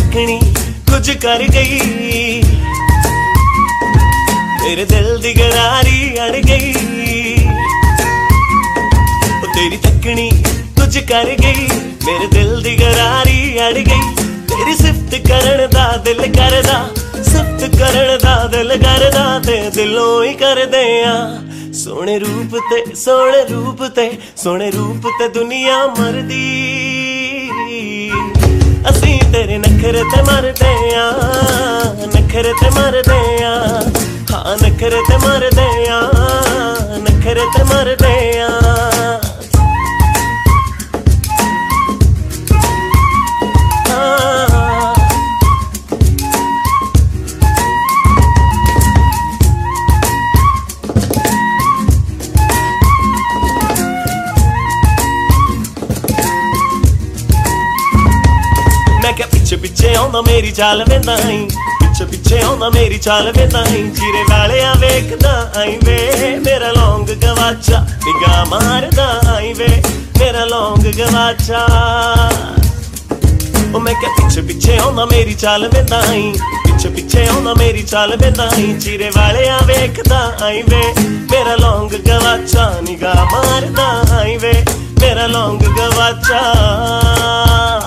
तकनी कुछ कर गई, मेरे दिल दी गरारी अड़ गई। तेरी तकनी कुछ कर गई, मेरे दिल दी गरारी अड़ गई। तेरी सिफत करन दा दिल करदा, सिफत करन दा दिल करदा, ते दिलों ही कर दे सोने रूप ते, सोने रूप ते, सोने रूप ते दुनिया मरदी। असी तेरे नखरे ते मरदे नखरे ते मरदे हाँ नखरे ते मरदे नखरे ते मरदे पिछे पिछे आउंदा मेरी चाल वेंदा आई, पिछे पिछे आउंदा मेरी चाल वेंदा आई। चीरे वालिया वेखदा आई वे, मेरा लौंग गवाचा निगाह मारदा आई वे, मेरा लौंग गवाचा। ओ मैं क्या पिछे पिछे आउंदा मेरी चाल वेंदा आई, पिछे पिछे आउंदा मेरी चाल वेंदा आई। चीरे वालिया वेखदा आई वे, मेरा लौंग गवाचा निगाह मारदा आई वे, मेरा लौंग गवाचा।